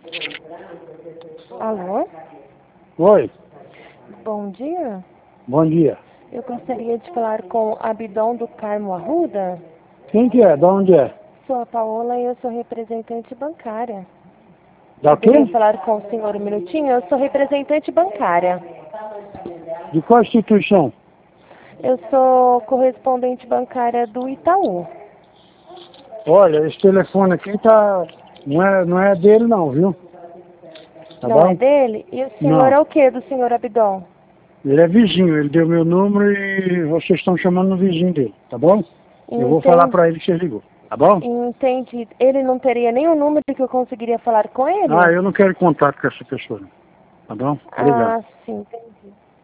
Alô? Oi, Bom dia. bom dia. Eu gostaria de falar com Abdon do Carmo Arruda. Quem que é? Da onde é? Sou a Paola e eu sou representante bancária. Da Poderia quem? falar com o senhor um minutinho? Eu sou representante bancária. De qual instituição? Eu sou correspondente bancária do Itaú. Olha, esse telefone aqui tá... Não é dele não, viu? Tá Não é bom? dele? E o senhor Não. é o que do senhor Abdon? Ele é vizinho, ele deu meu número e vocês estão chamando o vizinho dele, tá bom? Eu vou falar pra ele que você ligou, tá bom? Entendi. Ele não teria nenhum número que eu conseguiria falar com ele? Ah, eu não quero contato com essa pessoa, não. Tá bom? Obrigado. Ah, sim, entendi.